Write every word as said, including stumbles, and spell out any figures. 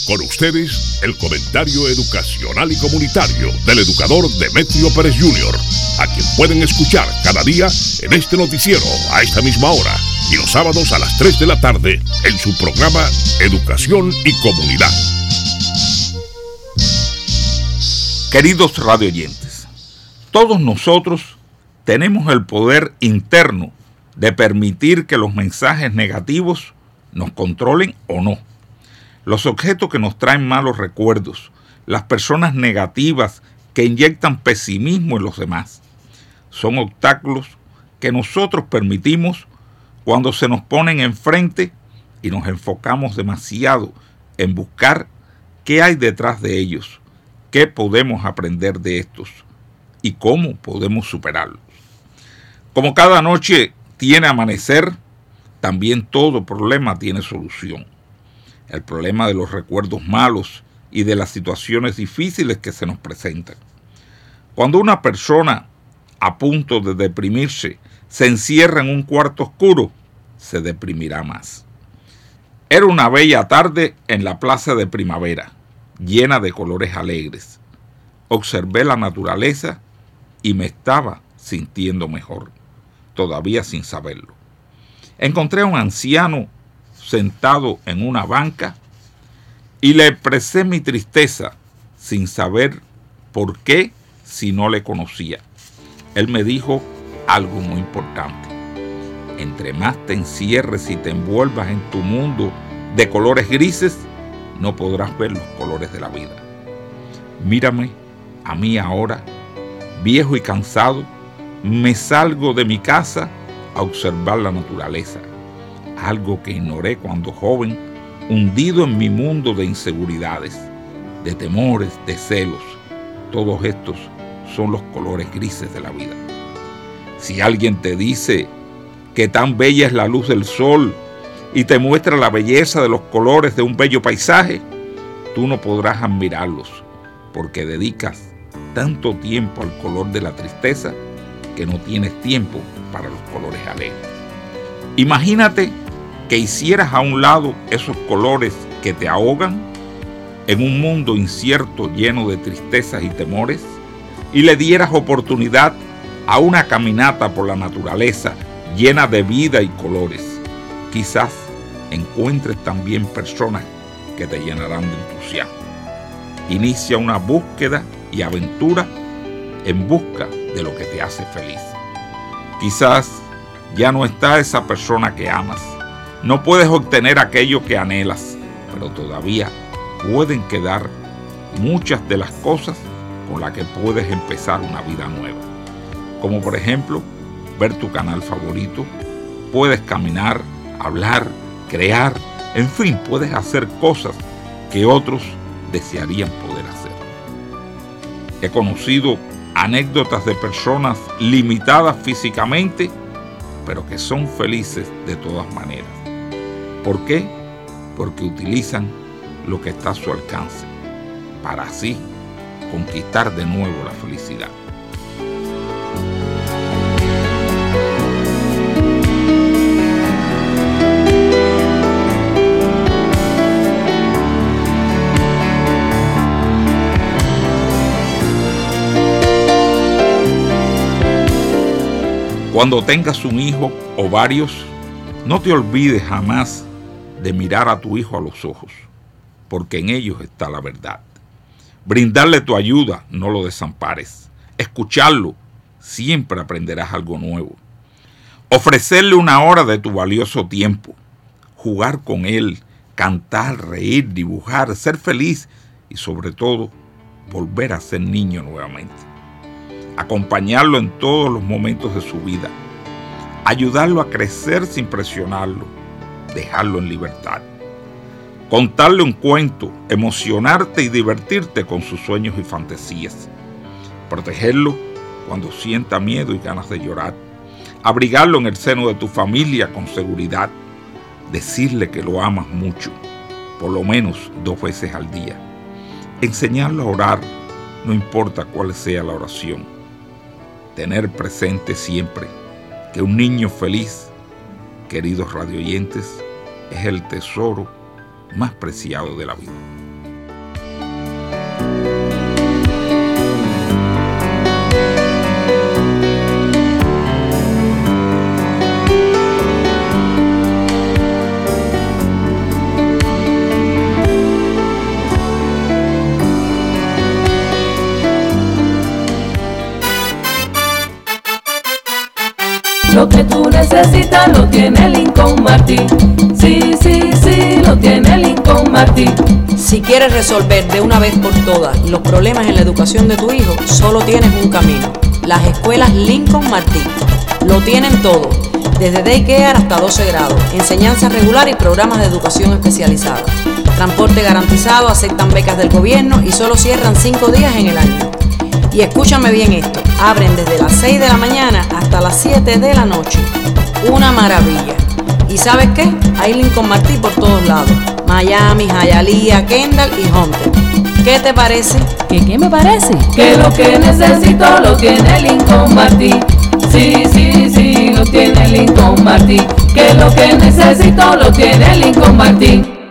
Con ustedes, el comentario educacional y comunitario del educador Demetrio Pérez junior, a quien pueden escuchar cada día en este noticiero a esta misma hora y los sábados a las tres de la tarde en su programa Educación y Comunidad. Queridos radioyentes, todos nosotros tenemos el poder interno de permitir que los mensajes negativos nos controlen o no. Los objetos que nos traen malos recuerdos, las personas negativas que inyectan pesimismo en los demás, son obstáculos que nosotros permitimos cuando se nos ponen enfrente y nos enfocamos demasiado en buscar qué hay detrás de ellos, qué podemos aprender de estos y cómo podemos superarlos. Como cada noche tiene amanecer, también todo problema tiene solución. El problema de los recuerdos malos y de las situaciones difíciles que se nos presentan. Cuando una persona a punto de deprimirse se encierra en un cuarto oscuro, se deprimirá más. Era una bella tarde en la plaza de primavera, llena de colores alegres. Observé la naturaleza y me estaba sintiendo mejor, todavía sin saberlo. Encontré a un anciano sentado en una banca y le expresé mi tristeza sin saber por qué si no le conocía. Él me dijo algo muy importante. Entre más te encierres y te envuelvas en tu mundo de colores grises, no podrás ver los colores de la vida. Mírame a mí ahora, viejo y cansado, me salgo de mi casa a observar la naturaleza. Algo que ignoré cuando joven, hundido en mi mundo de inseguridades, de temores, de celos. Todos estos son los colores grises de la vida. Si alguien te dice que tan bella es la luz del sol y te muestra la belleza de los colores de un bello paisaje, tú no podrás admirarlos, porque dedicas tanto tiempo al color de la tristeza que no tienes tiempo para los colores alegres. Imagínate que hicieras a un lado esos colores que te ahogan en un mundo incierto lleno de tristezas y temores y le dieras oportunidad a una caminata por la naturaleza llena de vida y colores. Quizás encuentres también personas que te llenarán de entusiasmo. Inicia una búsqueda y aventura en busca de lo que te hace feliz. Quizás ya no está esa persona que amas. No puedes obtener aquello que anhelas, pero todavía pueden quedar muchas de las cosas con las que puedes empezar una vida nueva. Como por ejemplo, ver tu canal favorito, puedes caminar, hablar, crear, en fin, puedes hacer cosas que otros desearían poder hacer. He conocido anécdotas de personas limitadas físicamente, pero que son felices de todas maneras. ¿Por qué? Porque utilizan lo que está a su alcance para así conquistar de nuevo la felicidad. Cuando tengas un hijo o varios, no te olvides jamás de mirar a tu hijo a los ojos, porque en ellos está la verdad. Brindarle tu ayuda, no lo desampares. Escucharlo, siempre aprenderás algo nuevo. Ofrecerle una hora de tu valioso tiempo. Jugar con él, cantar, reír, dibujar, ser feliz y sobre todo, volver a ser niño nuevamente. Acompañarlo en todos los momentos de su vida. Ayudarlo a crecer sin presionarlo. Dejarlo en libertad. Contarle un cuento, emocionarte y divertirte con sus sueños y fantasías. Protegerlo cuando sienta miedo y ganas de llorar. Abrigarlo en el seno de tu familia con seguridad. Decirle que lo amas mucho, por lo menos dos veces al día. Enseñarlo a orar, no importa cuál sea la oración. Tener presente siempre que un niño feliz, queridos radioyentes, es el tesoro más preciado de la vida. necesita lo tiene Lincoln Martin. Sí, sí, sí, lo tiene Lincoln Martin. Si quieres resolver de una vez por todas los problemas en la educación de tu hijo, solo tienes un camino: las escuelas Lincoln Martin. Lo tienen todo, desde daycare hasta doce grados, enseñanza regular y programas de educación especializada. Transporte garantizado, aceptan becas del gobierno y solo cierran cinco días en el año. Y escúchame bien esto, abren desde las seis de la mañana hasta las siete de la noche. Una maravilla. ¿Y sabes qué? Hay Lincoln Martin por todos lados: Miami, Hialeah, Kendall y Hunter. ¿Qué te parece? ¿Qué qué me parece? Que lo que necesito lo tiene Lincoln Martin. Sí, sí, sí, lo tiene Lincoln Martin. Que lo que necesito lo tiene Lincoln Martin.